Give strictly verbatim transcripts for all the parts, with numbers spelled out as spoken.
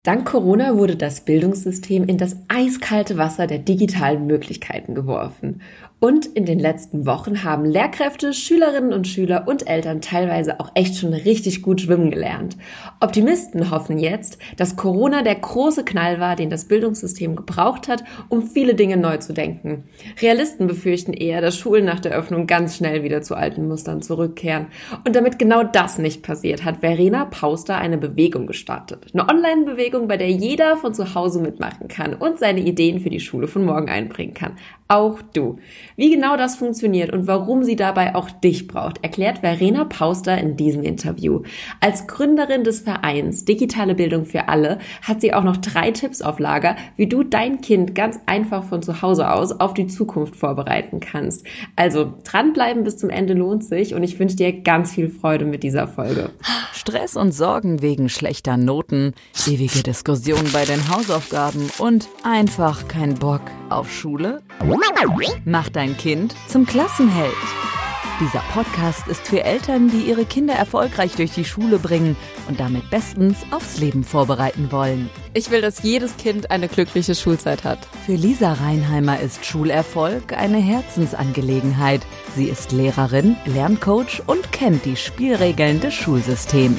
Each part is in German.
Dank Corona wurde das Bildungssystem in das eiskalte Wasser der digitalen Möglichkeiten geworfen. Und in den letzten Wochen haben Lehrkräfte, Schülerinnen und Schüler und Eltern teilweise auch echt schon richtig gut schwimmen gelernt. Optimisten hoffen jetzt, dass Corona der große Knall war, den das Bildungssystem gebraucht hat, um viele Dinge neu zu denken. Realisten befürchten eher, dass Schulen nach der Öffnung ganz schnell wieder zu alten Mustern zurückkehren. Und damit genau das nicht passiert, hat Verena Pauster eine Bewegung gestartet. Eine Online-Bewegung, bei der jeder von zu Hause mitmachen kann und seine Ideen für die Schule von morgen einbringen kann. Auch du. Wie genau das funktioniert und warum sie dabei auch dich braucht, erklärt Verena Pauster in diesem Interview. Als Gründerin des Vereins Digitale Bildung für alle hat sie auch noch drei Tipps auf Lager, wie du dein Kind ganz einfach von zu Hause aus auf die Zukunft vorbereiten kannst. Also dranbleiben bis zum Ende lohnt sich und ich wünsche dir ganz viel Freude mit dieser Folge. Stress und Sorgen wegen schlechter Noten, ewige Diskussionen bei den Hausaufgaben und einfach kein Bock auf Schule? Mach dein Kind zum Klassenheld. Dieser Podcast ist für Eltern, die ihre Kinder erfolgreich durch die Schule bringen und damit bestens aufs Leben vorbereiten wollen. Ich will, dass jedes Kind eine glückliche Schulzeit hat. Für Lisa Reinheimer ist Schulerfolg eine Herzensangelegenheit. Sie ist Lehrerin, Lerncoach und kennt die Spielregeln des Schulsystems.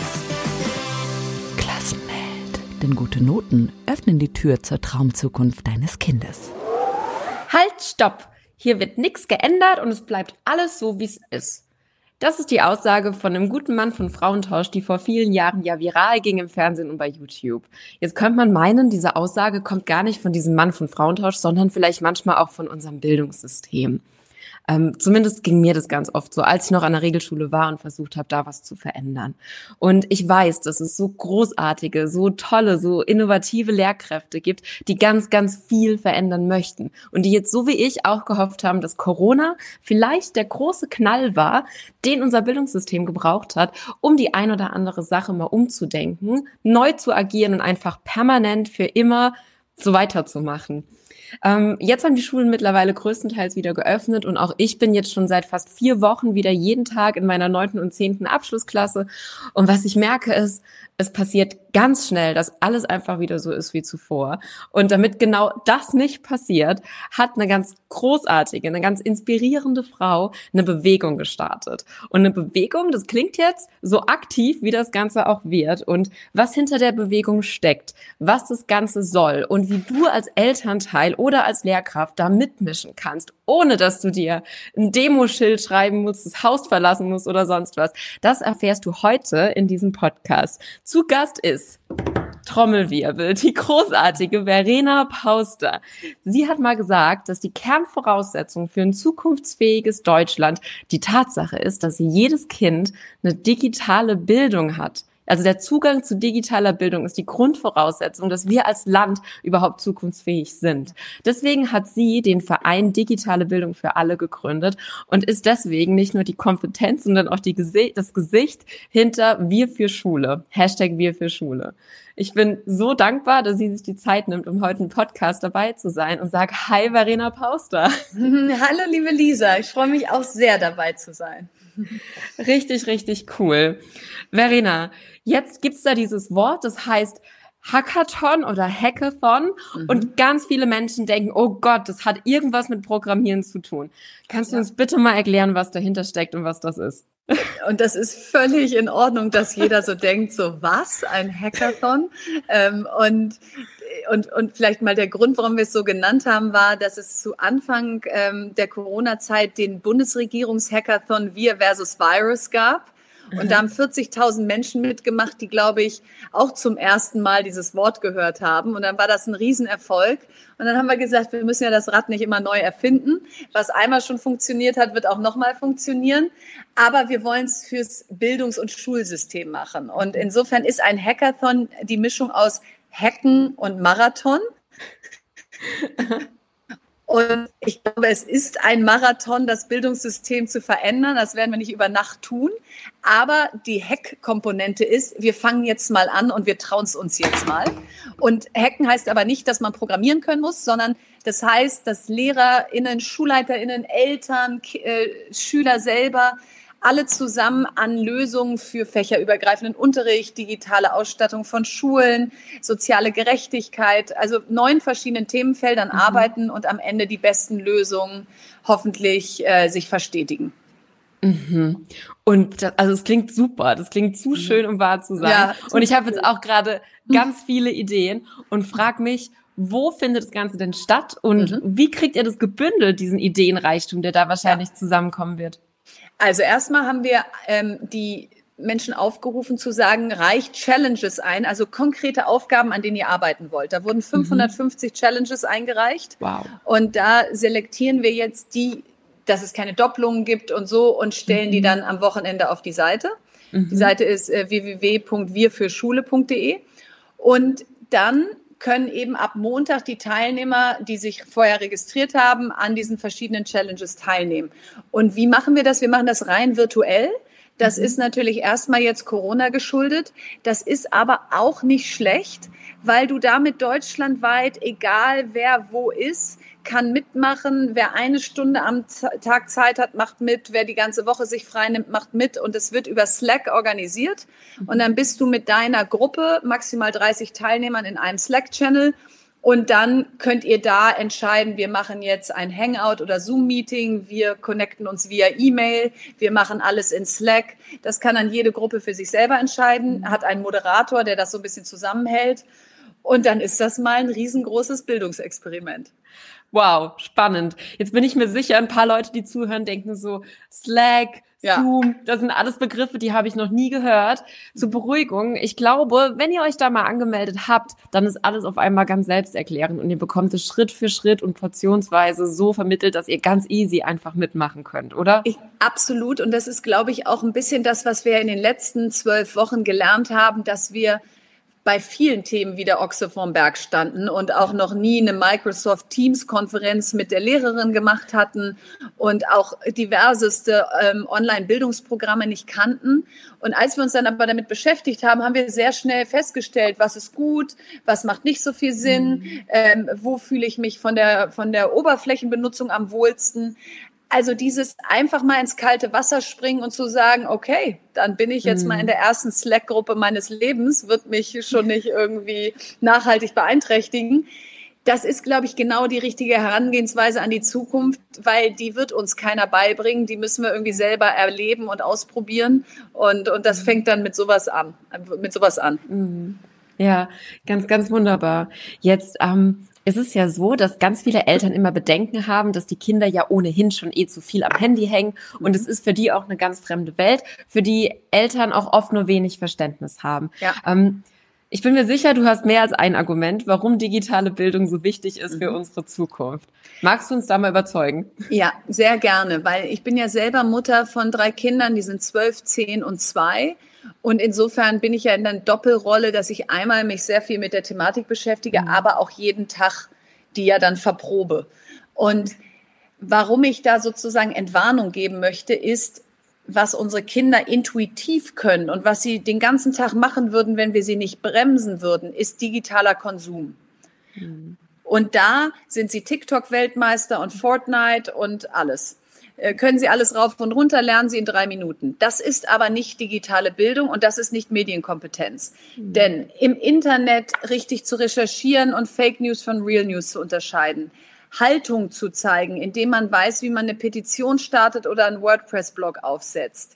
Klassenheld. Denn gute Noten öffnen die Tür zur Traumzukunft deines Kindes. Halt, stopp! Hier wird nichts geändert und es bleibt alles so, wie es ist. Das ist die Aussage von einem guten Mann von Frauentausch, die vor vielen Jahren ja viral ging im Fernsehen und bei YouTube. Jetzt könnte man meinen, diese Aussage kommt gar nicht von diesem Mann von Frauentausch, sondern vielleicht manchmal auch von unserem Bildungssystem. Ähm, zumindest ging mir das ganz oft so, als ich noch an der Regelschule war und versucht habe, da was zu verändern. Und ich weiß, dass es so großartige, so tolle, so innovative Lehrkräfte gibt, die ganz, ganz viel verändern möchten. Und die jetzt so wie ich auch gehofft haben, dass Corona vielleicht der große Knall war, den unser Bildungssystem gebraucht hat, um die ein oder andere Sache mal umzudenken, neu zu agieren und einfach permanent für immer so weiterzumachen. Ähm, jetzt haben die Schulen mittlerweile größtenteils wieder geöffnet und auch ich bin jetzt schon seit fast vier Wochen wieder jeden Tag in meiner neunten und zehnten Abschlussklasse. Und was ich merke ist, es passiert ganz schnell, dass alles einfach wieder so ist wie zuvor. Und damit genau das nicht passiert, hat eine ganz großartige, eine ganz inspirierende Frau eine Bewegung gestartet. Und eine Bewegung, das klingt jetzt so aktiv, wie das Ganze auch wird. Und was hinter der Bewegung steckt, was das Ganze soll und wie du als Elternteil oder als Lehrkraft da mitmischen kannst, ohne dass du dir ein Demoschild schreiben musst, das Haus verlassen musst oder sonst was. Das erfährst du heute in diesem Podcast. Zu Gast ist Trommelwirbel, die großartige Verena Pauster. Sie hat mal gesagt, dass die Kernvoraussetzung für ein zukunftsfähiges Deutschland die Tatsache ist, dass jedes Kind eine digitale Bildung hat. Also der Zugang zu digitaler Bildung ist die Grundvoraussetzung, dass wir als Land überhaupt zukunftsfähig sind. Deswegen hat sie den Verein Digitale Bildung für alle gegründet und ist deswegen nicht nur die Kompetenz, sondern auch die Gesi- das Gesicht hinter Wir für Schule. Hashtag Wir für Schule. Ich bin so dankbar, dass sie sich die Zeit nimmt, um heute im Podcast dabei zu sein und sage Hi Verena Pauster. Hallo liebe Lisa, ich freue mich auch sehr dabei zu sein. Richtig, richtig cool. Verena, jetzt gibt's da dieses Wort, das heißt Hackathon oder Hackathon mhm. und ganz viele Menschen denken, oh Gott, das hat irgendwas mit Programmieren zu tun. Kannst du ja. uns bitte mal erklären, was dahinter steckt und was das ist? Und das ist völlig in Ordnung, dass jeder so denkt, so was, ein Hackathon? Ähm, und Und, und vielleicht mal der Grund, warum wir es so genannt haben, war, dass es zu Anfang ähm, der Corona-Zeit den Bundesregierungs-Hackathon Wir versus Virus gab. Und da haben vierzigtausend Menschen mitgemacht, die, glaube ich, auch zum ersten Mal dieses Wort gehört haben. Und dann war das ein Riesenerfolg. Und dann haben wir gesagt, wir müssen ja das Rad nicht immer neu erfinden. Was einmal schon funktioniert hat, wird auch nochmal funktionieren. Aber wir wollen es fürs Bildungs- und Schulsystem machen. Und insofern ist ein Hackathon die Mischung aus Hacken und Marathon. Und ich glaube, es ist ein Marathon, das Bildungssystem zu verändern. Das werden wir nicht über Nacht tun. Aber die Hack-Komponente ist, wir fangen jetzt mal an und wir trauen es uns jetzt mal. Und Hacken heißt aber nicht, dass man programmieren können muss, sondern das heißt, dass LehrerInnen, SchulleiterInnen, Eltern, äh, Schüler selber alle zusammen an Lösungen für fächerübergreifenden Unterricht, digitale Ausstattung von Schulen, soziale Gerechtigkeit, also neun verschiedenen Themenfeldern mhm. arbeiten und am Ende die besten Lösungen hoffentlich äh, sich verstetigen. Mhm. Und das, also es klingt super, das klingt zu schön, um wahr zu sein. Ja, und ich habe jetzt auch gerade ganz viele Ideen und frage mich, wo findet das Ganze denn statt und mhm. wie kriegt ihr das gebündelt, diesen Ideenreichtum, der da wahrscheinlich ja. zusammenkommen wird? Also erstmal haben wir ähm, die Menschen aufgerufen zu sagen, reicht Challenges ein, also konkrete Aufgaben, an denen ihr arbeiten wollt. Da wurden fünfhundertfünfzig mhm. Challenges eingereicht. Wow. Und da selektieren wir jetzt die, dass es keine Doppelungen gibt und so und stellen mhm. die dann am Wochenende auf die Seite. Mhm. Die Seite ist äh, w w w punkt wir für schule punkt d e und dann können eben ab Montag die Teilnehmer, die sich vorher registriert haben, an diesen verschiedenen Challenges teilnehmen. Und wie machen wir das? Wir machen das rein virtuell. Das mhm. ist natürlich erstmal jetzt Corona geschuldet. Das ist aber auch nicht schlecht, weil du damit deutschlandweit, egal wer wo ist, kann mitmachen. Wer eine Stunde am Tag Zeit hat, macht mit. Wer die ganze Woche sich frei nimmt, macht mit. Und es wird über Slack organisiert. Und dann bist du mit deiner Gruppe, maximal dreißig Teilnehmern in einem Slack-Channel. Und dann könnt ihr da entscheiden, wir machen jetzt ein Hangout oder Zoom-Meeting, wir connecten uns via E-Mail, wir machen alles in Slack. Das kann dann jede Gruppe für sich selber entscheiden, hat einen Moderator, der das so ein bisschen zusammenhält. Und dann ist das mal ein riesengroßes Bildungsexperiment. Wow, spannend. Jetzt bin ich mir sicher, ein paar Leute, die zuhören, denken so, Slack, ja. Zoom, das sind alles Begriffe, die habe ich noch nie gehört. Zur Beruhigung, ich glaube, wenn ihr euch da mal angemeldet habt, dann ist alles auf einmal ganz selbsterklärend und ihr bekommt es Schritt für Schritt und portionsweise so vermittelt, dass ihr ganz easy einfach mitmachen könnt, oder? Ich, absolut. Und das ist, glaube ich, auch ein bisschen das, was wir in den letzten zwölf Wochen gelernt haben, dass wir bei vielen Themen wie der Ochse vorm Berg standen und auch noch nie eine Microsoft Teams-Konferenz mit der Lehrerin gemacht hatten und auch diverseste ähm, Online-Bildungsprogramme nicht kannten. Und als wir uns dann aber damit beschäftigt haben, haben wir sehr schnell festgestellt, was ist gut, was macht nicht so viel Sinn, mhm. ähm, wo fühle ich mich von der, von der Oberflächenbenutzung am wohlsten. Also dieses einfach mal ins kalte Wasser springen und zu sagen, okay, dann bin ich jetzt mhm. mal in der ersten Slack-Gruppe meines Lebens, wird mich schon nicht irgendwie nachhaltig beeinträchtigen. Das ist, glaube ich, genau die richtige Herangehensweise an die Zukunft, weil die wird uns keiner beibringen. Die müssen wir irgendwie selber erleben und ausprobieren. Und, und das fängt dann mit sowas an, mit sowas an. Mhm. Ja, ganz, ganz wunderbar. Jetzt, ähm, es ist ja so, dass ganz viele Eltern immer Bedenken haben, dass die Kinder ja ohnehin schon eh zu viel am Handy hängen. Und es ist für die auch eine ganz fremde Welt, für die Eltern auch oft nur wenig Verständnis haben. Ja. Ähm, ich bin mir sicher, du hast mehr als ein Argument, warum digitale Bildung so wichtig ist für unsere Zukunft. Magst du uns da mal überzeugen? Ja, sehr gerne, weil ich bin ja selber Mutter von drei Kindern, die sind zwölf, zehn und zwei. Und insofern bin ich ja in der Doppelrolle, dass ich einmal mich sehr viel mit der Thematik beschäftige, mhm. aber auch jeden Tag die ja dann verprobe. Und warum ich da sozusagen Entwarnung geben möchte, ist, was unsere Kinder intuitiv können und was sie den ganzen Tag machen würden, wenn wir sie nicht bremsen würden, ist digitaler Konsum. Mhm. Und da sind sie TikTok-Weltmeister und Fortnite und alles. Können Sie alles rauf und runter, lernen Sie in drei Minuten. Das ist aber nicht digitale Bildung und das ist nicht Medienkompetenz. Mhm. Denn im Internet richtig zu recherchieren und Fake News von Real News zu unterscheiden, Haltung zu zeigen, indem man weiß, wie man eine Petition startet oder einen WordPress-Blog aufsetzt,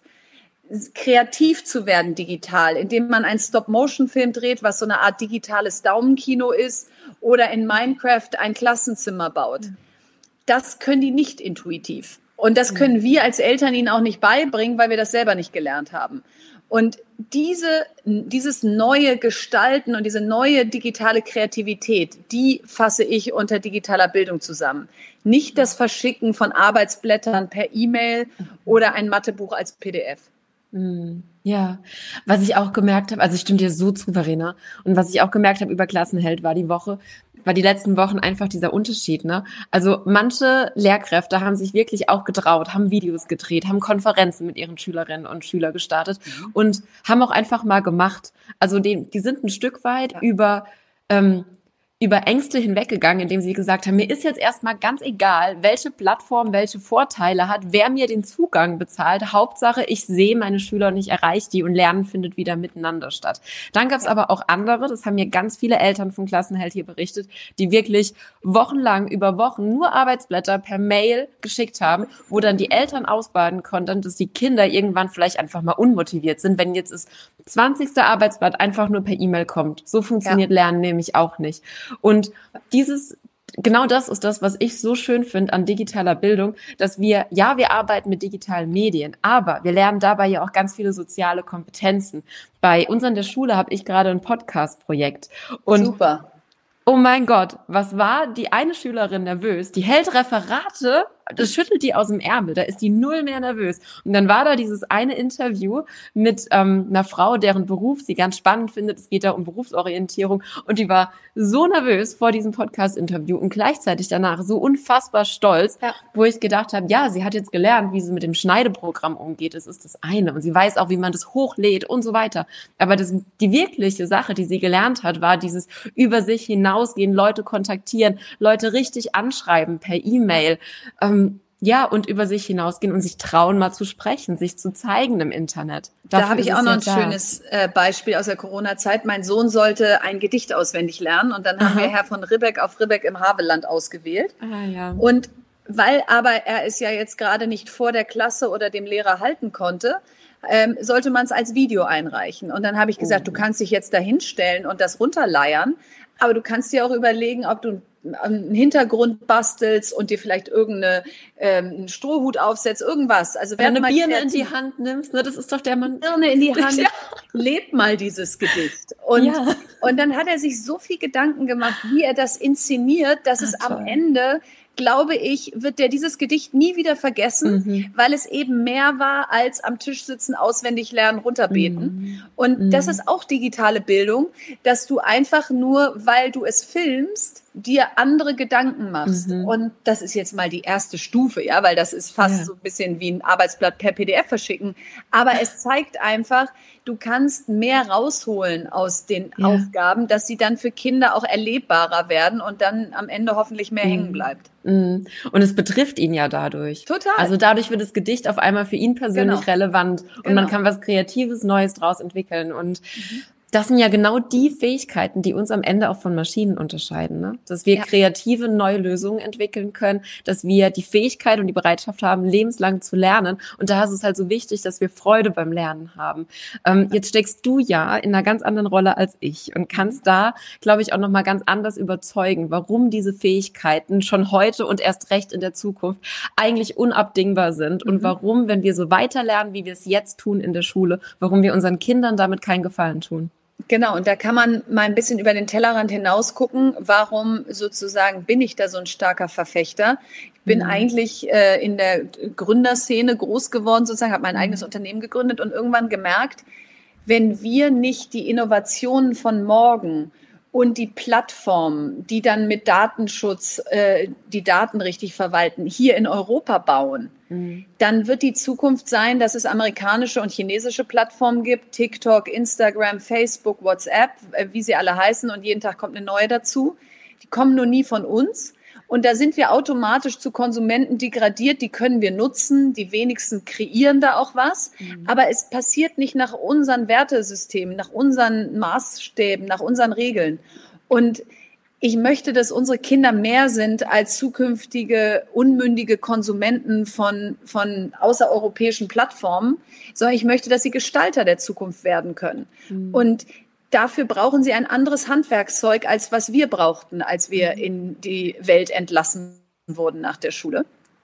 kreativ zu werden digital, indem man einen Stop-Motion-Film dreht, was so eine Art digitales Daumenkino ist, oder in Minecraft ein Klassenzimmer baut. Das können die nicht intuitiv. Und das können wir als Eltern ihnen auch nicht beibringen, weil wir das selber nicht gelernt haben. Und diese, dieses neue Gestalten und diese neue digitale Kreativität, die fasse ich unter digitaler Bildung zusammen. Nicht das Verschicken von Arbeitsblättern per E-Mail oder ein Mathebuch als P D F. Ja, was ich auch gemerkt habe, also ich stimme dir so zu, Verena, und was ich auch gemerkt habe über Klassenheld war die Woche, war die letzten Wochen einfach dieser Unterschied, ne? Also manche Lehrkräfte haben sich wirklich auch getraut, haben Videos gedreht, haben Konferenzen mit ihren Schülerinnen und Schülern gestartet mhm. und haben auch einfach mal gemacht. Also die, die sind ein Stück weit ja. über ähm, über Ängste hinweggegangen, indem sie gesagt haben, mir ist jetzt erstmal ganz egal, welche Plattform welche Vorteile hat, wer mir den Zugang bezahlt. Hauptsache, ich sehe meine Schüler und ich erreiche die und Lernen findet wieder miteinander statt. Dann gab es aber auch andere, das haben mir ganz viele Eltern von Klassenheld hier berichtet, die wirklich wochenlang über Wochen nur Arbeitsblätter per Mail geschickt haben, wo dann die Eltern ausbaden konnten, dass die Kinder irgendwann vielleicht einfach mal unmotiviert sind, wenn jetzt das zwanzigste Arbeitsblatt einfach nur per E-Mail kommt. So funktioniert ja. Lernen nämlich auch nicht. Und dieses, genau das ist das, was ich so schön finde an digitaler Bildung, dass wir, ja, wir arbeiten mit digitalen Medien, aber wir lernen dabei ja auch ganz viele soziale Kompetenzen. Bei uns an der Schule habe ich gerade ein Podcast-Projekt. Und super. Oh mein Gott, was war die eine Schülerin nervös? Die hält Referate, das schüttelt die aus dem Ärmel, da ist die null mehr nervös. Und dann war da dieses eine Interview mit ähm, einer Frau, deren Beruf sie ganz spannend findet. Es geht da um Berufsorientierung. Und die war so nervös vor diesem Podcast-Interview und gleichzeitig danach so unfassbar stolz, ja. wo ich gedacht habe, ja, sie hat jetzt gelernt, wie sie mit dem Schneideprogramm umgeht. Das ist das eine. Und sie weiß auch, wie man das hochlädt und so weiter. Aber das, die wirkliche Sache, die sie gelernt hat, war dieses über sich hinausgehen, Leute kontaktieren, Leute richtig anschreiben per E-Mail, ähm, ja, und über sich hinausgehen und sich trauen, mal zu sprechen, sich zu zeigen im Internet. Dafür da habe ich auch noch ein da. schönes äh, Beispiel aus der Corona-Zeit. Mein Sohn sollte ein Gedicht auswendig lernen und dann Aha. haben wir Herr von Ribbeck auf Ribbeck im Havelland ausgewählt. Ah, ja. Und weil aber er es ja jetzt gerade nicht vor der Klasse oder dem Lehrer halten konnte, ähm, sollte man es als Video einreichen. Und dann habe ich gesagt, oh. du kannst dich jetzt da hinstellen und das runterleiern, aber du kannst dir auch überlegen, ob du einen Hintergrund bastelst und dir vielleicht irgendeine ähm, einen Strohhut aufsetzt, irgendwas. Also wenn du eine Birne in die Hand nimmst, ne, das ist doch der Mann. Birne in die Hand, ja. lebt mal dieses Gedicht. Und, ja. und dann hat er sich so viel Gedanken gemacht, wie er das inszeniert, dass Ach, es toll. am Ende, glaube ich, wird der dieses Gedicht nie wieder vergessen, mhm. weil es eben mehr war als am Tisch sitzen, auswendig lernen, runterbeten. Mhm. Und mhm. das ist auch digitale Bildung, dass du einfach nur, weil du es filmst, dir andere Gedanken machst. Mhm. Und das ist jetzt mal die erste Stufe, ja, weil das ist fast ja. so ein bisschen wie ein Arbeitsblatt per P D F verschicken. Aber es zeigt einfach, du kannst mehr rausholen aus den ja. Aufgaben, dass sie dann für Kinder auch erlebbarer werden und dann am Ende hoffentlich mehr mhm. hängen bleibt. Und es betrifft ihn ja dadurch. Total. Also dadurch wird das Gedicht auf einmal für ihn persönlich genau. relevant und genau. man kann was Kreatives, Neues draus entwickeln. Und mhm. das sind ja genau die Fähigkeiten, die uns am Ende auch von Maschinen unterscheiden, ne? Dass wir ja. kreative neue Lösungen entwickeln können, dass wir die Fähigkeit und die Bereitschaft haben, lebenslang zu lernen. Und da ist es halt so wichtig, dass wir Freude beim Lernen haben. Ähm, jetzt steckst du ja in einer ganz anderen Rolle als ich und kannst da, glaube ich, auch noch mal ganz anders überzeugen, warum diese Fähigkeiten schon heute und erst recht in der Zukunft eigentlich unabdingbar sind mhm. und warum, wenn wir so weiter lernen, wie wir es jetzt tun in der Schule, warum wir unseren Kindern damit keinen Gefallen tun. Genau, und da kann man mal ein bisschen über den Tellerrand hinaus gucken, warum sozusagen bin ich da so ein starker Verfechter. Ich bin mhm. eigentlich äh, in der Gründerszene groß geworden, sozusagen, habe mein mhm. eigenes Unternehmen gegründet und irgendwann gemerkt, wenn wir nicht die Innovationen von morgen und die Plattformen, die dann mit Datenschutz äh, die Daten richtig verwalten, hier in Europa bauen, mhm. dann wird die Zukunft sein, dass es amerikanische und chinesische Plattformen gibt, TikTok, Instagram, Facebook, WhatsApp, äh, wie sie alle heißen und jeden Tag kommt eine neue dazu. Die kommen nur nie von uns. Und da sind wir automatisch zu Konsumenten degradiert, die können wir nutzen, die wenigsten kreieren da auch was, mhm. aber es passiert nicht nach unseren Wertesystemen, nach unseren Maßstäben, nach unseren Regeln. Und ich möchte, dass unsere Kinder mehr sind als zukünftige unmündige Konsumenten von, von außereuropäischen Plattformen, sondern ich möchte, dass sie Gestalter der Zukunft werden können. Mhm. Und dafür brauchen sie ein anderes Handwerkszeug, als was wir brauchten, als wir in die Welt entlassen wurden nach der Schule.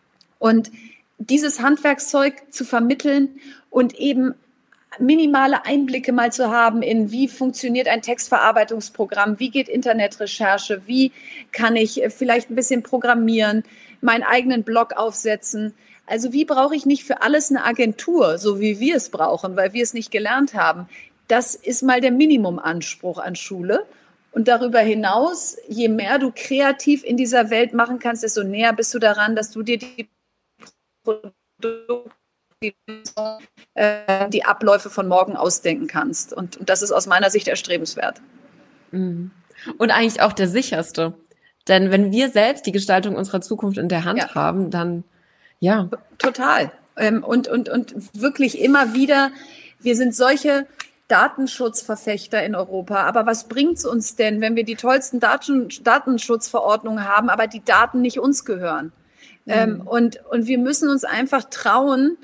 Und dieses Handwerkszeug zu vermitteln und eben minimale Einblicke mal zu haben in, wie funktioniert ein Textverarbeitungsprogramm, wie geht Internetrecherche, wie kann ich vielleicht ein bisschen programmieren, meinen eigenen Blog aufsetzen. Also wie brauche ich nicht für alles eine Agentur, so wie wir es brauchen, weil wir es nicht gelernt haben. Das ist mal der Minimumanspruch an Schule. Und darüber hinaus, je mehr du kreativ in dieser Welt machen kannst, desto näher bist du daran, dass du dir die Produkte, die, äh, die Abläufe von morgen ausdenken kannst. Und, und das ist aus meiner Sicht erstrebenswert. Mhm. Und eigentlich auch der sicherste. Denn wenn wir selbst die Gestaltung unserer Zukunft in der Hand ja. haben, dann, ja. Total. Ähm, und, und, und wirklich immer wieder, wir sind solche Datenschutzverfechter in Europa. Aber was bringt's uns denn, wenn wir die tollsten Daten, Datenschutzverordnungen haben, aber die Daten nicht uns gehören? Mhm. Ähm, und, und wir müssen uns einfach trauen,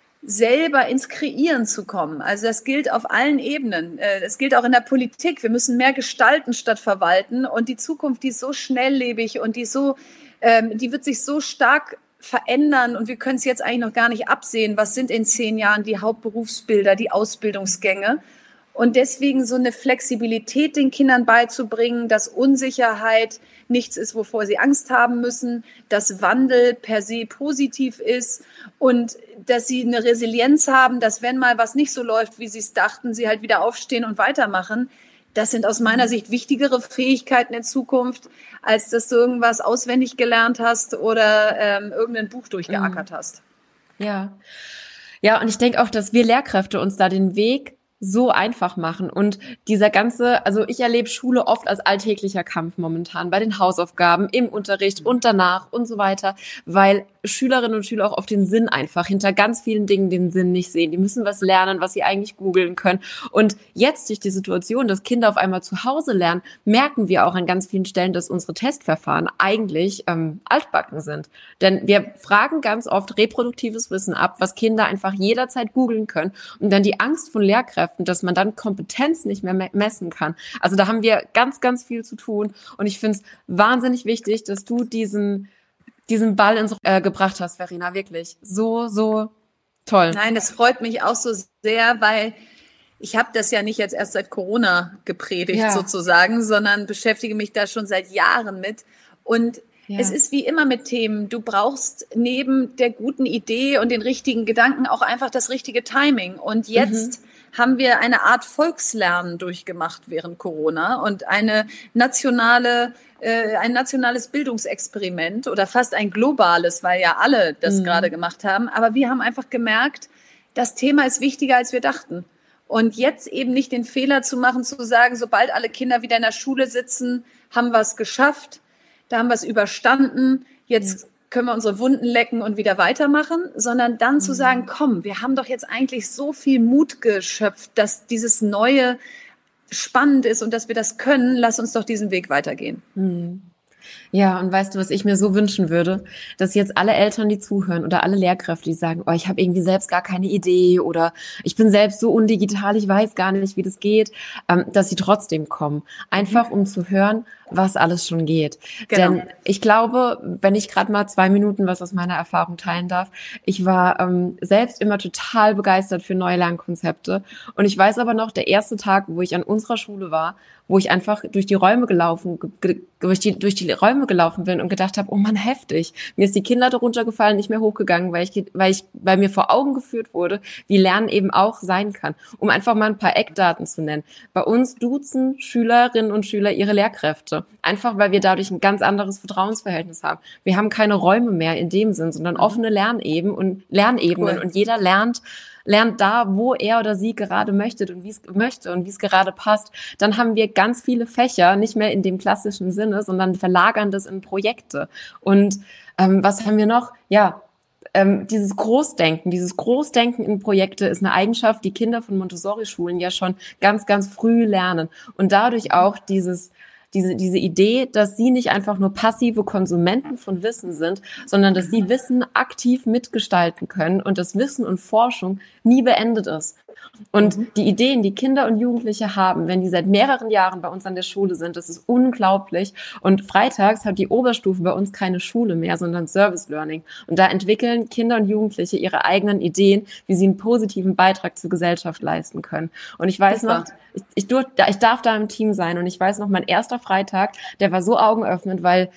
selber ins Kreieren zu kommen. Also das gilt auf allen Ebenen. Das gilt auch in der Politik. Wir müssen mehr gestalten statt verwalten. Und die Zukunft, die ist so schnelllebig und die ist so, ähm, die wird sich so stark verändern. Und wir können es jetzt eigentlich noch gar nicht absehen. Was sind in zehn Jahren die Hauptberufsbilder, die Ausbildungsgänge? Und deswegen so eine Flexibilität den Kindern beizubringen, dass Unsicherheit nichts ist, wovor sie Angst haben müssen, dass Wandel per se positiv ist und dass sie eine Resilienz haben, dass wenn mal was nicht so läuft, wie sie es dachten, sie halt wieder aufstehen und weitermachen. Das sind aus meiner Sicht wichtigere Fähigkeiten in Zukunft, als dass du irgendwas auswendig gelernt hast oder ähm, irgendein Buch durchgeackert hast. Ja, ja, und ich denke auch, dass wir Lehrkräfte uns da den Weg so einfach machen. Und dieser ganze, also ich erlebe Schule oft als alltäglicher Kampf momentan bei den Hausaufgaben, im Unterricht und danach und so weiter, weil Schülerinnen und Schüler auch auf den Sinn einfach hinter ganz vielen Dingen den Sinn nicht sehen. Die müssen was lernen, was sie eigentlich googeln können. Und jetzt durch die Situation, dass Kinder auf einmal zu Hause lernen, merken wir auch an ganz vielen Stellen, dass unsere Testverfahren eigentlich ähm, altbacken sind. Denn wir fragen ganz oft reproduktives Wissen ab, was Kinder einfach jederzeit googeln können. Und dann die Angst von Lehrkräften, dass man dann Kompetenz nicht mehr messen kann. Also da haben wir ganz, ganz viel zu tun. Und ich finde es wahnsinnig wichtig, dass du diesen diesen Ball ins äh, gebracht hast, Verena, wirklich. So, so toll. Nein, das freut mich auch so sehr, weil ich habe das ja nicht jetzt erst seit Corona gepredigt ja. sozusagen, sondern beschäftige mich da schon seit Jahren mit. Und ja. es ist wie immer mit Themen, du brauchst neben der guten Idee und den richtigen Gedanken auch einfach das richtige Timing. Und jetzt mhm. haben wir eine Art Volkslernen durchgemacht während Corona und eine nationale ein nationales Bildungsexperiment oder fast ein globales, weil ja alle das mhm. gerade gemacht haben. Aber wir haben einfach gemerkt, das Thema ist wichtiger, als wir dachten. Und jetzt eben nicht den Fehler zu machen, zu sagen, sobald alle Kinder wieder in der Schule sitzen, haben wir es geschafft, da haben wir es überstanden, jetzt mhm. können wir unsere Wunden lecken und wieder weitermachen, sondern dann mhm. zu sagen, komm, wir haben doch jetzt eigentlich so viel Mut geschöpft, dass dieses neue spannend ist und dass wir das können, lass uns doch diesen Weg weitergehen. Hm. Ja, und weißt du, was ich mir so wünschen würde? Dass jetzt alle Eltern, die zuhören oder alle Lehrkräfte, die sagen, oh, ich habe irgendwie selbst gar keine Idee oder ich bin selbst so undigital, ich weiß gar nicht, wie das geht, ähm, dass sie trotzdem kommen. Einfach, um zu hören, was alles schon geht. Genau. Denn ich glaube, wenn ich gerade mal zwei Minuten was aus meiner Erfahrung teilen darf, ich war ähm, selbst immer total begeistert für neue Lernkonzepte. Und ich weiß aber noch, der erste Tag, wo ich an unserer Schule war, wo ich einfach durch die Räume gelaufen, ge- durch die, durch die Räume gelaufen bin und gedacht habe, oh Mann, heftig. Mir ist die Kinnlade runtergefallen, nicht mehr hochgegangen, weil ich, weil ich, weil mir vor Augen geführt wurde, wie Lernen eben auch sein kann. Um einfach mal ein paar Eckdaten zu nennen. Bei uns duzen Schülerinnen und Schüler ihre Lehrkräfte. Einfach, weil wir dadurch ein ganz anderes Vertrauensverhältnis haben. Wir haben keine Räume mehr in dem Sinn, sondern offene Lernebenen und Lernebenen. Cool. Und jeder lernt, lernt da, wo er oder sie gerade möchte und wie es möchte und wie es gerade passt. Dann haben wir ganz viele Fächer, nicht mehr in dem klassischen Sinne, sondern verlagern das in Projekte. Und ähm, was haben wir noch? Ja, ähm, dieses Großdenken, dieses Großdenken in Projekte ist eine Eigenschaft, die Kinder von Montessori-Schulen ja schon ganz, ganz früh lernen. Und dadurch auch dieses Diese, diese Idee, dass sie nicht einfach nur passive Konsumenten von Wissen sind, sondern dass sie Wissen aktiv mitgestalten können und dass Wissen und Forschung nie beendet ist. Und mhm. die Ideen, die Kinder und Jugendliche haben, wenn die seit mehreren Jahren bei uns an der Schule sind, das ist unglaublich. Und freitags hat die Oberstufe bei uns keine Schule mehr, sondern Service Learning. Und da entwickeln Kinder und Jugendliche ihre eigenen Ideen, wie sie einen positiven Beitrag zur Gesellschaft leisten können. Und ich weiß noch, ich, ich, ich darf da im Team sein und ich weiß noch, mein erster Freitag, der war so augenöffnend, weil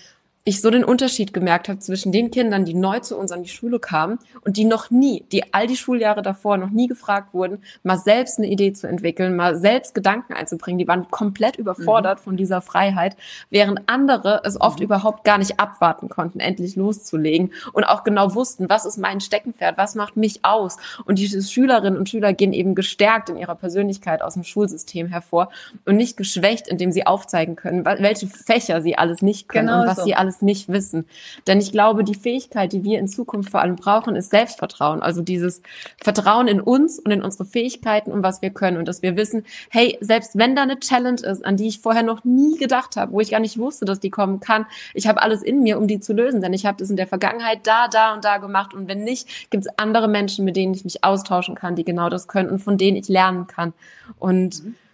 ich so den Unterschied gemerkt habe zwischen den Kindern, die neu zu uns an die Schule kamen und die noch nie, die all die Schuljahre davor noch nie gefragt wurden, mal selbst eine Idee zu entwickeln, mal selbst Gedanken einzubringen. Die waren komplett überfordert mhm. von dieser Freiheit, während andere es oft mhm. überhaupt gar nicht abwarten konnten, endlich loszulegen und auch genau wussten, was ist mein Steckenpferd, was macht mich aus. Und diese Schülerinnen und Schüler gehen eben gestärkt in ihrer Persönlichkeit aus dem Schulsystem hervor und nicht geschwächt, indem sie aufzeigen können, welche Fächer sie alles nicht können genau und was so. sie alles nicht wissen. Denn ich glaube, die Fähigkeit, die wir in Zukunft vor allem brauchen, ist Selbstvertrauen. Also dieses Vertrauen in uns und in unsere Fähigkeiten und was wir können. Und dass wir wissen, hey, selbst wenn da eine Challenge ist, an die ich vorher noch nie gedacht habe, wo ich gar nicht wusste, dass die kommen kann, ich habe alles in mir, um die zu lösen. Denn ich habe das in der Vergangenheit da, da und da gemacht. Und wenn nicht, gibt es andere Menschen, mit denen ich mich austauschen kann, die genau das können und von denen ich lernen kann. Und mhm.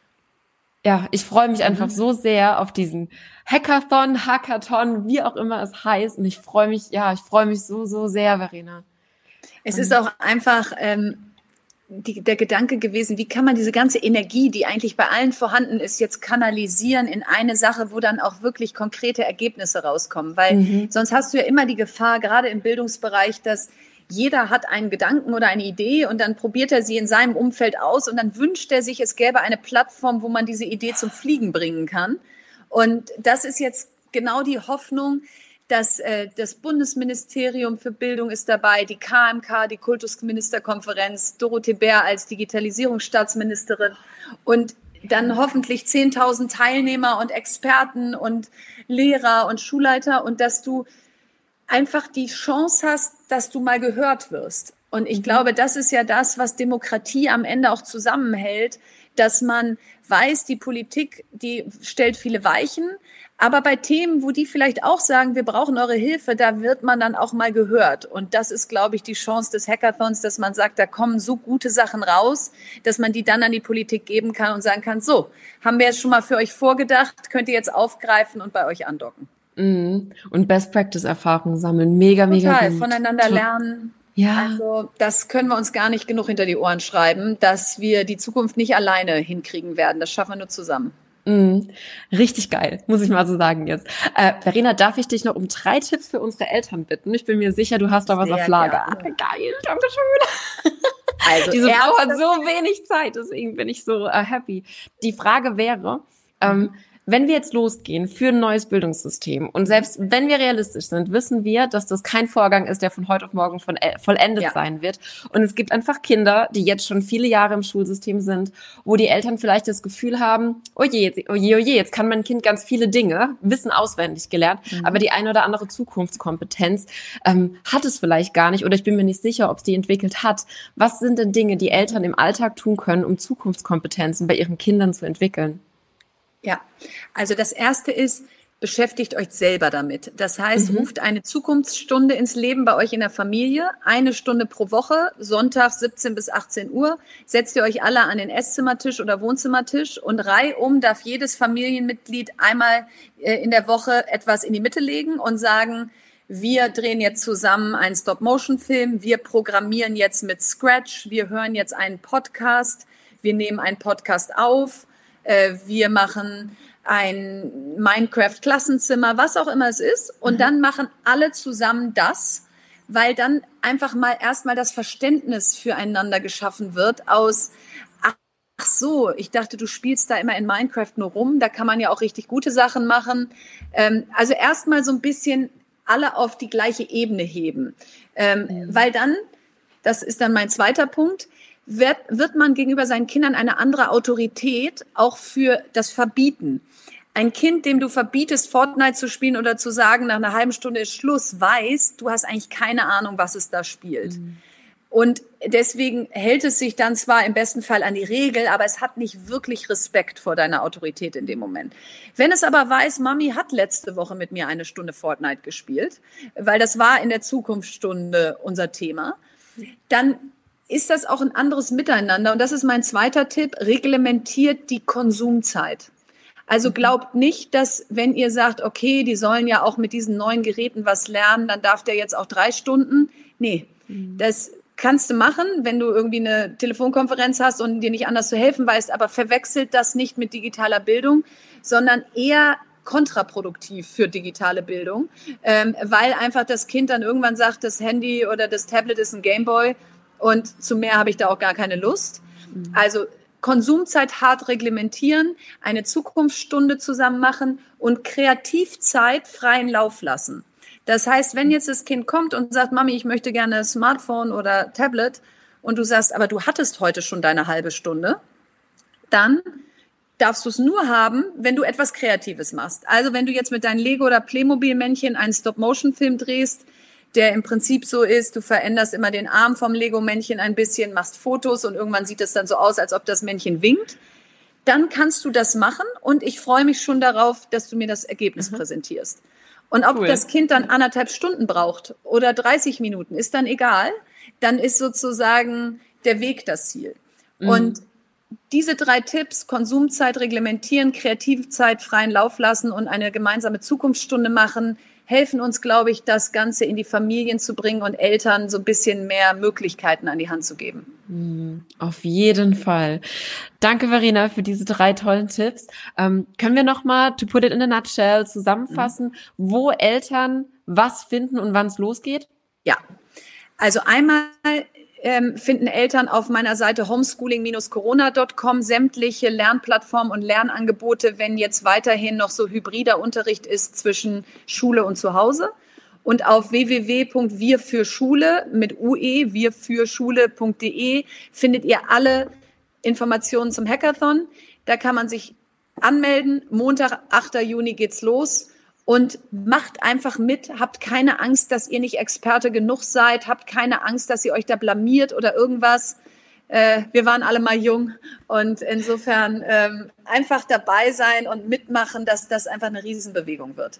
ja, ich freue mich einfach mhm. so sehr auf diesen Hackathon, Hackathon, wie auch immer es heißt. Und ich freue mich, ja, ich freue mich so, so sehr, Verena. Es ist auch einfach ähm, die, der Gedanke gewesen, wie kann man diese ganze Energie, die eigentlich bei allen vorhanden ist, jetzt kanalisieren in eine Sache, wo dann auch wirklich konkrete Ergebnisse rauskommen. Weil mhm. sonst hast du ja immer die Gefahr, gerade im Bildungsbereich, dass jeder hat einen Gedanken oder eine Idee und dann probiert er sie in seinem Umfeld aus und dann wünscht er sich, es gäbe eine Plattform, wo man diese Idee zum Fliegen bringen kann. Und das ist jetzt genau die Hoffnung, dass äh, das Bundesministerium für Bildung ist dabei, die K M K, die Kultusministerkonferenz, Dorothee Bär als Digitalisierungsstaatsministerin und dann hoffentlich zehntausend Teilnehmer und Experten und Lehrer und Schulleiter und dass du einfach die Chance hast, dass du mal gehört wirst. Und ich mhm. glaube, das ist ja das, was Demokratie am Ende auch zusammenhält, dass man weiß, die Politik, die stellt viele Weichen, aber bei Themen, wo die vielleicht auch sagen, wir brauchen eure Hilfe, da wird man dann auch mal gehört. Und das ist, glaube ich, die Chance des Hackathons, dass man sagt, da kommen so gute Sachen raus, dass man die dann an die Politik geben kann und sagen kann, so, haben wir jetzt schon mal für euch vorgedacht, könnt ihr jetzt aufgreifen und bei euch andocken. Mhm. Und Best-Practice-Erfahrungen sammeln, mega, Total, mega gut. Voneinander lernen. Ja. Also das können wir uns gar nicht genug hinter die Ohren schreiben, dass wir die Zukunft nicht alleine hinkriegen werden. Das schaffen wir nur zusammen. Mm, richtig geil, muss ich mal so sagen jetzt. Äh, Verena, darf ich dich noch um drei Tipps für unsere Eltern bitten? Ich bin mir sicher, du hast da was Sehr auf Lager. Ah, geil, danke schön. Also diese Frau hat so wenig Zeit, deswegen bin ich so äh, happy. Die Frage wäre, ähm, wenn wir jetzt losgehen für ein neues Bildungssystem und selbst wenn wir realistisch sind, wissen wir, dass das kein Vorgang ist, der von heute auf morgen von, äh, vollendet ja. sein wird. Und es gibt einfach Kinder, die jetzt schon viele Jahre im Schulsystem sind, wo die Eltern vielleicht das Gefühl haben, oh je, oh je, oh je, jetzt kann mein Kind ganz viele Dinge, Wissen auswendig gelernt, mhm. aber die eine oder andere Zukunftskompetenz ähm, hat es vielleicht gar nicht oder ich bin mir nicht sicher, ob es die entwickelt hat. Was sind denn Dinge, die Eltern im Alltag tun können, um Zukunftskompetenzen bei ihren Kindern zu entwickeln? Ja, also das Erste ist, beschäftigt euch selber damit. Das heißt, mhm. ruft eine Zukunftsstunde ins Leben bei euch in der Familie, eine Stunde pro Woche, Sonntag siebzehn bis achtzehn Uhr, setzt ihr euch alle an den Esszimmertisch oder Wohnzimmertisch und reihum darf jedes Familienmitglied einmal äh, in der Woche etwas in die Mitte legen und sagen, wir drehen jetzt zusammen einen Stop-Motion-Film, wir programmieren jetzt mit Scratch, wir hören jetzt einen Podcast, wir nehmen einen Podcast auf, wir machen ein Minecraft-Klassenzimmer, was auch immer es ist. Und mhm. dann machen alle zusammen das, weil dann einfach mal erstmal das Verständnis füreinander geschaffen wird aus, ach so, ich dachte, du spielst da immer in Minecraft nur rum. Da kann man ja auch richtig gute Sachen machen. Also erstmal so ein bisschen alle auf die gleiche Ebene heben. Mhm. Weil dann, das ist dann mein zweiter Punkt, Wird, wird man gegenüber seinen Kindern eine andere Autorität auch für das Verbieten. Ein Kind, dem du verbietest, Fortnite zu spielen oder zu sagen, nach einer halben Stunde ist Schluss, weiß, du hast eigentlich keine Ahnung, was es da spielt. Mhm. Und deswegen hält es sich dann zwar im besten Fall an die Regel, aber es hat nicht wirklich Respekt vor deiner Autorität in dem Moment. Wenn es aber weiß, Mami hat letzte Woche mit mir eine Stunde Fortnite gespielt, weil das war in der Zukunftsstunde unser Thema, dann ist das auch ein anderes Miteinander. Und das ist mein zweiter Tipp, reglementiert die Konsumzeit. Also glaubt nicht, dass wenn ihr sagt, okay, die sollen ja auch mit diesen neuen Geräten was lernen, dann darf der jetzt auch drei Stunden. Nee, das kannst du machen, wenn du irgendwie eine Telefonkonferenz hast und dir nicht anders zu helfen weißt, aber verwechselt das nicht mit digitaler Bildung, sondern eher kontraproduktiv für digitale Bildung, ähm, weil einfach das Kind dann irgendwann sagt, das Handy oder das Tablet ist ein Gameboy und zu mehr habe ich da auch gar keine Lust. Mhm. Also Konsumzeit hart reglementieren, eine Zukunftsstunde zusammen machen und Kreativzeit freien Lauf lassen. Das heißt, wenn jetzt das Kind kommt und sagt, Mami, ich möchte gerne Smartphone oder Tablet und du sagst, aber du hattest heute schon deine halbe Stunde, dann darfst du es nur haben, wenn du etwas Kreatives machst. Also wenn du jetzt mit deinen Lego- oder Playmobil-Männchen einen Stop-Motion-Film drehst, der im Prinzip so ist, du veränderst immer den Arm vom Lego-Männchen ein bisschen, machst Fotos und irgendwann sieht es dann so aus, als ob das Männchen winkt, dann kannst du das machen und ich freue mich schon darauf, dass du mir das Ergebnis mhm. präsentierst. Und ob cool. das Kind dann anderthalb Stunden braucht oder dreißig Minuten, ist dann egal. Dann ist sozusagen der Weg das Ziel. Mhm. Und diese drei Tipps, Konsumzeit reglementieren, Kreativzeit freien Lauf lassen und eine gemeinsame Zukunftsstunde machen, helfen uns, glaube ich, das Ganze in die Familien zu bringen und Eltern so ein bisschen mehr Möglichkeiten an die Hand zu geben. Auf jeden Fall. Danke, Verena, für diese drei tollen Tipps. Ähm, können wir nochmal, to put it in a nutshell, zusammenfassen, mhm. wo Eltern was finden und wann es losgeht? Ja, also einmal ähm, finden Eltern auf meiner Seite homeschooling Bindestrich corona Punkt com sämtliche Lernplattformen und Lernangebote, wenn jetzt weiterhin noch so hybrider Unterricht ist zwischen Schule und zu Hause. Und auf w w w Punkt wir für Schule mit ue, wir für Schule Punkt de findet ihr alle Informationen zum Hackathon. Da kann man sich anmelden. Montag, achter Juni geht's los. Und macht einfach mit, habt keine Angst, dass ihr nicht Experte genug seid, habt keine Angst, dass ihr euch da blamiert oder irgendwas. Äh, wir waren alle mal jung und insofern ähm, einfach dabei sein und mitmachen, dass das einfach eine Riesenbewegung wird.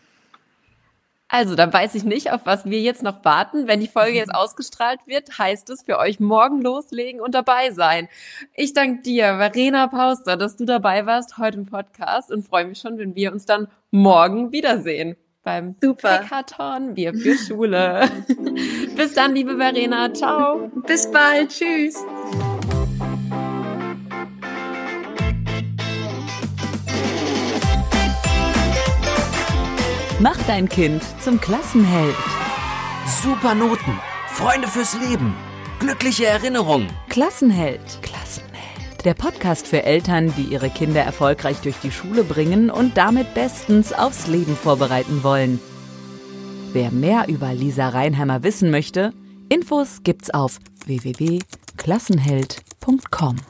Also, da weiß ich nicht, auf was wir jetzt noch warten. Wenn die Folge jetzt ausgestrahlt wird, heißt es für euch morgen loslegen und dabei sein. Ich danke dir, Verena Pauster, dass du dabei warst heute im Podcast und freue mich schon, wenn wir uns dann morgen wiedersehen beim Super. Hackathon Wir für Schule. Bis dann, liebe Verena. Ciao. Bis bald. Tschüss. Mach dein Kind zum Klassenheld. Super Noten, Freunde fürs Leben, glückliche Erinnerungen. Klassenheld. Klassenheld. Der Podcast für Eltern, die ihre Kinder erfolgreich durch die Schule bringen und damit bestens aufs Leben vorbereiten wollen. Wer mehr über Lisa Reinheimer wissen möchte, Infos gibt's auf w w w punkt klassenheld punkt com.